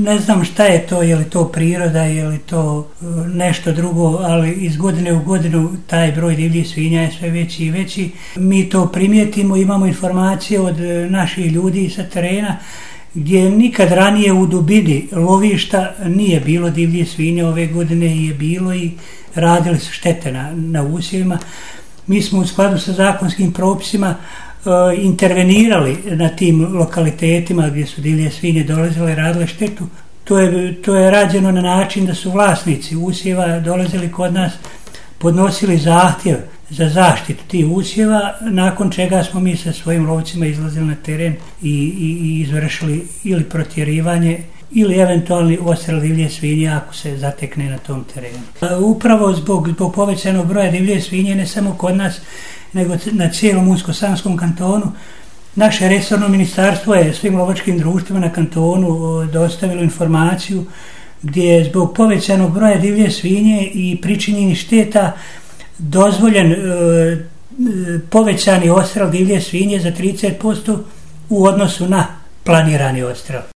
Ne znam šta je to, je li to priroda, je li to nešto drugo, ali iz godine u godinu taj broj divljih svinja je sve veći i veći. Mi to primijetimo, imamo informacije od naših ljudi sa terena gdje nikad ranije u dubini lovišta nije bilo divljih svinja, ove godine je bilo i radili su štete na usjevima. Mi smo u skladu sa zakonskim propisima intervenirali na tim lokalitetima gdje su divlje svinje dolazile i radile štetu. To je rađeno na način da su vlasnici usjeva dolazili kod nas, podnosili zahtjev za zaštitu tih usjeva, nakon čega smo mi sa svojim lovcima izlazili na teren i izvršili ili protjerivanje ili eventualni odstrel divlje svinje ako se zatekne na tom terenu. Upravo zbog povećanog broja divlje svinje, ne samo kod nas, nego na cijelom Unsko-Sanskom kantonu, naše resorno ministarstvo je svim lovačkim društvima na kantonu dostavilo informaciju gdje je zbog povećanog broja divlje svinje i pričinjenih šteta dozvoljen povećani odstrel divlje svinje za 30% u odnosu na planirani odstrel.